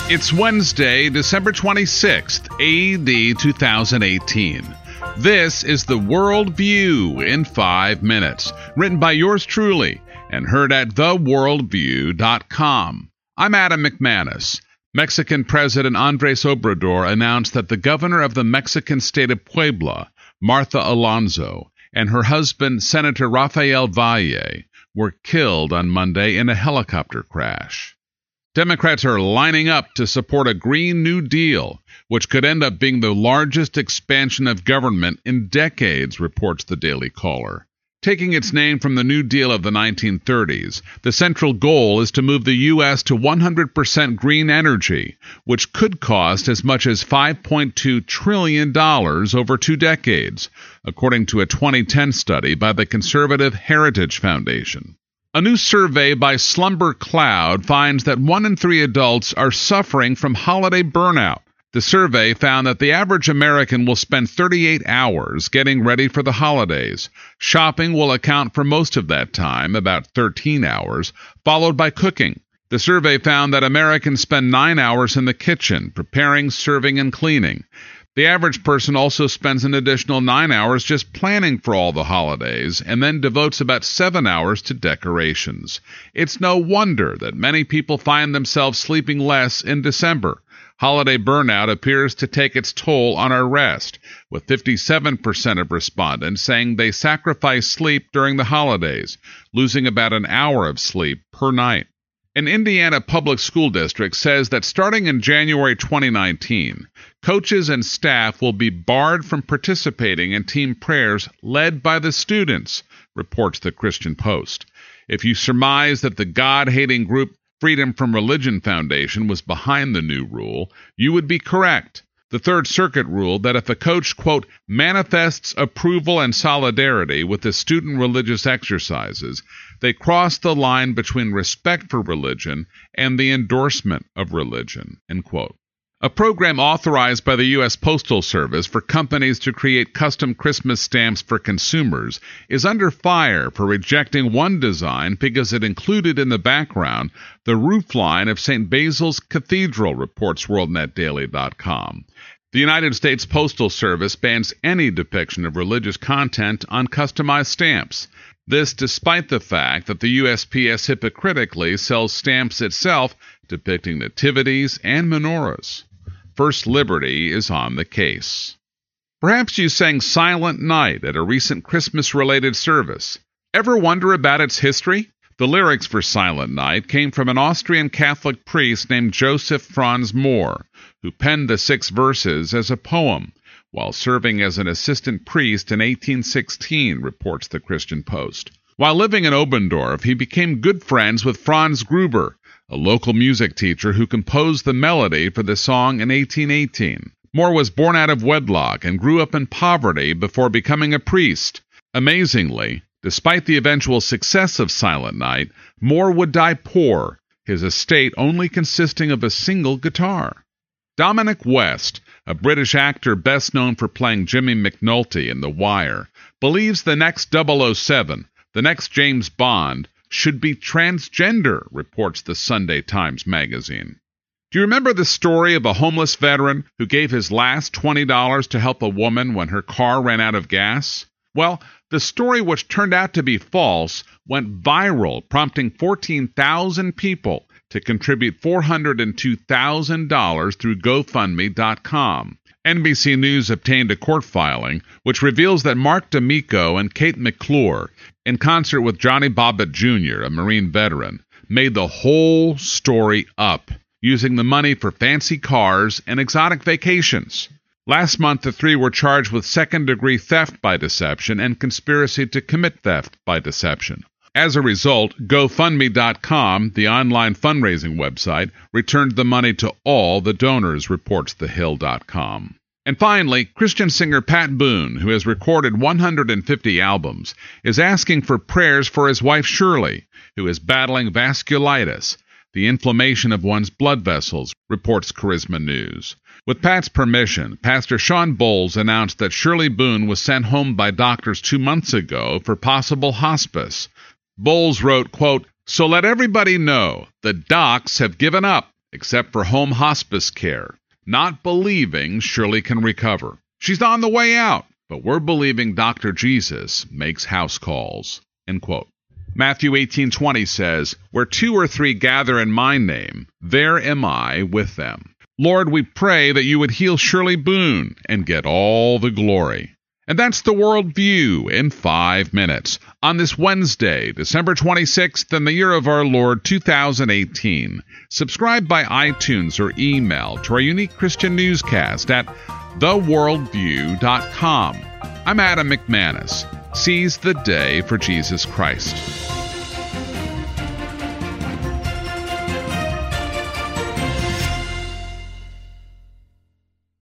It's Wednesday, December 26th, AD 2018. This is the World View in 5 minutes, written by yours truly and heard at theworldview.com. I'm Adam McManus. Mexican President Andrés Obrador announced that the governor of the Mexican state of Puebla, Martha Alonso, and her husband, Senator Rafael Valle, were killed on Monday in a helicopter crash. Democrats are lining up to support a Green New Deal, which could end up being the largest expansion of government in decades, reports the Daily Caller. Taking its name from the New Deal of the 1930s, the central goal is to move the U.S. to 100% green energy, which could cost as much as $5.2 trillion over 2 decades, according to a 2010 study by the conservative Heritage Foundation. A new survey by Slumber Cloud finds that 1 in 3 adults are suffering from holiday burnout. The survey found that the average American will spend 38 hours getting ready for the holidays. Shopping will account for most of that time, about 13 hours, followed by cooking. The survey found that Americans spend 9 hours in the kitchen, preparing, serving, and cleaning. The average person also spends an additional 9 hours just planning for all the holidays and then devotes about 7 hours to decorations. It's no wonder that many people find themselves sleeping less in December. Holiday burnout appears to take its toll on our rest, with 57% of respondents saying they sacrifice sleep during the holidays, losing about an hour of sleep per night. An Indiana public school district says that starting in January 2019, coaches and staff will be barred from participating in team prayers led by the students, reports the Christian Post. If you surmise that the God-hating group Freedom from Religion Foundation was behind the new rule, you would be correct. The Third Circuit ruled that if a coach, quote, manifests approval and solidarity with the student religious exercises, they cross the line between respect for religion and the endorsement of religion, end quote. A program authorized by the U.S. Postal Service for companies to create custom Christmas stamps for consumers is under fire for rejecting one design because it included in the background the roofline of St. Basil's Cathedral, reports WorldNetDaily.com. The United States Postal Service bans any depiction of religious content on customized stamps. This despite the fact that the USPS hypocritically sells stamps itself depicting nativities and menorahs. First Liberty is on the case. Perhaps you sang Silent Night at a recent Christmas-related service. Ever wonder about its history? The lyrics for Silent Night came from an Austrian Catholic priest named Joseph Franz Mohr, who penned the 6 verses as a poem while serving as an assistant priest in 1816, reports the Christian Post. While living in Oberndorf, he became good friends with Franz Gruber, a local music teacher who composed the melody for the song in 1818. Mohr was born out of wedlock and grew up in poverty before becoming a priest. Amazingly, despite the eventual success of Silent Night, Mohr would die poor, his estate only consisting of a single guitar. Dominic West, a British actor best known for playing Jimmy McNulty in The Wire, believes the next 007, the next James Bond, should be transgender, reports the Sunday Times magazine. Do you remember the story of a homeless veteran who gave his last $20 to help a woman when her car ran out of gas? Well, the story, which turned out to be false, went viral, prompting 14,000 people to contribute $402,000 through GoFundMe.com. NBC News obtained a court filing which reveals that Mark D'Amico and Kate McClure, in concert with Johnny Bobbitt Jr., a Marine veteran, made the whole story up, using the money for fancy cars and exotic vacations. Last month, the 3 were charged with second-degree theft by deception and conspiracy to commit theft by deception. As a result, GoFundMe.com, the online fundraising website, returned the money to all the donors, reports TheHill.com. And finally, Christian singer Pat Boone, who has recorded 150 albums, is asking for prayers for his wife Shirley, who is battling vasculitis, the inflammation of one's blood vessels, reports Charisma News. With Pat's permission, Pastor Sean Bowles announced that Shirley Boone was sent home by doctors 2 months ago for possible hospice. Bowles wrote, quote, "So let everybody know, the docs have given up. except for home hospice care. Not believing Shirley can recover. She's on the way out, but we're believing Dr. Jesus makes house calls." End quote. Matthew 18:20 says, "Where 2 or 3 gather in my name, there am I with them." Lord, we pray that you would heal Shirley Boone and get all the glory. And that's the World View in 5 minutes on this Wednesday, December 26th, in the year of our Lord 2018. Subscribe by iTunes or email to our unique Christian newscast at theworldview.com. I'm Adam McManus. Seize the day for Jesus Christ.